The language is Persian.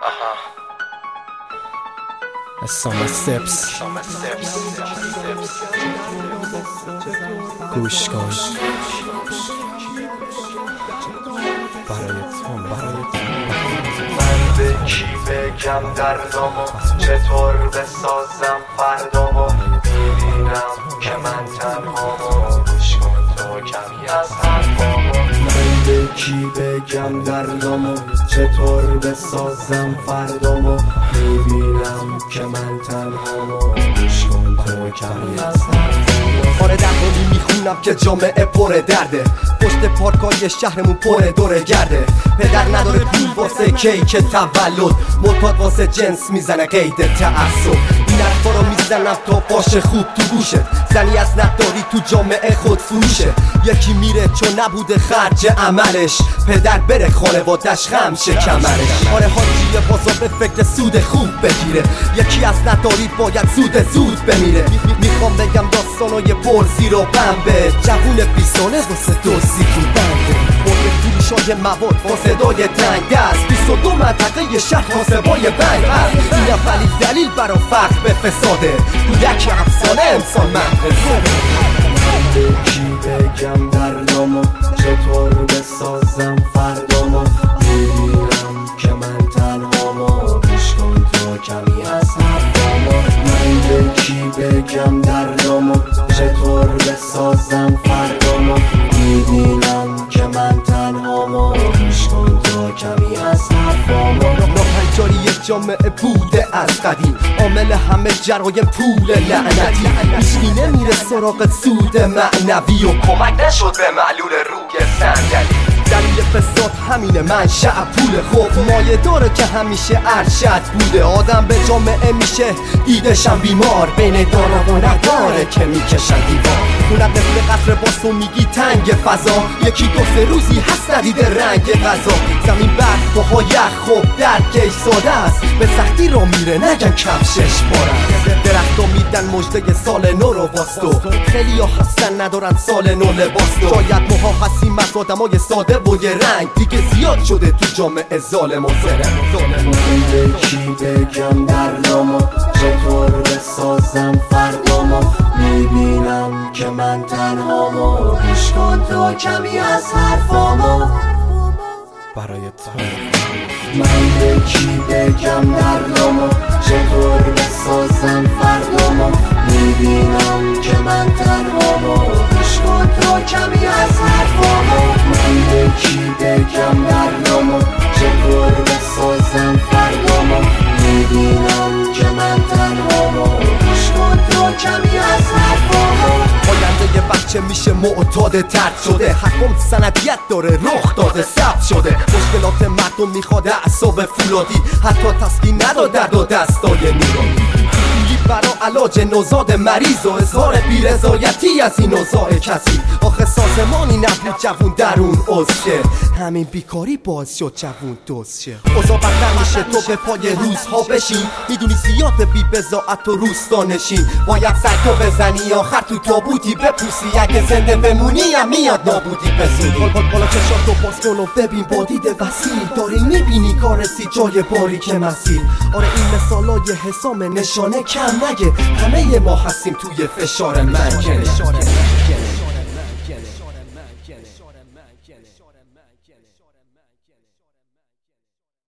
That's on my steps. گوش کن برای تو من به کی بگم دردامو چطور بسازم فردامو میبینم که من تنهامو گوش کن تو کمی از حرفامو من به کی بگم دردامو چطور بسازم فردامو میبینم که من تنهامو گوش کن تو کمی از حرفامو آره درهمی میخونم که جامعه پر درده پشت پارکای شهرمون پر دوره گرده پدر نداره پول واسه کیک تولد معتاد واسه جنس میزنه قید تعصب این حرفا رو میزنم تا باشه خوب تو گوشت زنی از نداری تو جامعه خود فروشه یکی میره چون نبوده خرج عملش پدر بره خانوادش خم شه کمرش آره حاجی بازار به فکر سود خوب بگیره یکی از نداری باید زود بمیره میخوام بگم داستانای پر زیر و بمبه جوون 20 ساله واسه دوزی تو بنده برد فروشای مواد با صدای تنگ دست 22 منطقه شهر کاسبای بنگ هست این اولی دلیل برا فقر به فساده تو یک افسانه انسان مدرسه به کی بگم دردامو چطور بسازم فردامو میبینم که من تنهامو گوش کن تو کمی از حرفامو من به کی بگم دردامو چطور بسازم فردامو میبینم که من تنهامو گوش کن تو کمی از حرفامو ناهنجاری یک جامعه بوده از قدیم عامل همه جرایم پول لعنتی هیچکی نمیره سراغ سود معنوی و کمک نشد به معلول روی صندلی دلیل فساد همینه منشأ پول خوب مایه داره که همیشه ارشد بوده آدم به جامعه میشه دیدشم بیمار بین دارا و نداره که میکشن دیوار خونت مثل قصر باستو میگی تنگ فضا یکی دو سه روزی هست ندیده رنگ غذا زمین برف باها یخ خوب درکش ساده است به سختی رو میره نگن کفشش پاره درختا میدن مژده سال نو رو باستو خیلی ها هستن ندارن سال نو لباستو شاید ماها هستیم از آدمای ساده و یه رنگ دیگه زیاد شده تو جامعه ظالم و زرنگ من به کی بگم دردامو چطور بسازم فردامو میبینم که من تنهامو گوش کن تو کمی از حرفامو برای تو من به کی بگم دردامو چطور بسازم فردامو میبینم که من تنهامو گوش کن تو کمی از حرفامو من به کی بگم دردامو چطور بسازم فردامو میبینم که من تنهامو گوش کن تو کمی از حرفامو آینده یه بچه میشه معتاد ترد شده حکم سندیت داره رخ داده ثبت شده مشکلات مردم میخواد اعصاب فولادی حتی تسکین نداد درد و دستای نیرانی پولی برا علاج نوزاد مریض و اظهار بیرضایتی از این اوضاع کسی آخه سازمانی نبود جوون درون عضشه همین بیکاری باعث شد جوون دوست شه اوضاع بدتر میشه تو به پای روزها بشین میدونی زیاد بی بضاعت و روستا نشین باید سر تو بزنی آخر تو تابوتی بپوسی اگه زنده بمونی هم میاد نابودی بزودی بالا چشاتو باز کن و ببین با دید وسیع داری میبینی کارسی جای باریک مسیر آره این مثالای حسام نشانه کم نگه همه ما هستیم توی فشار منکنه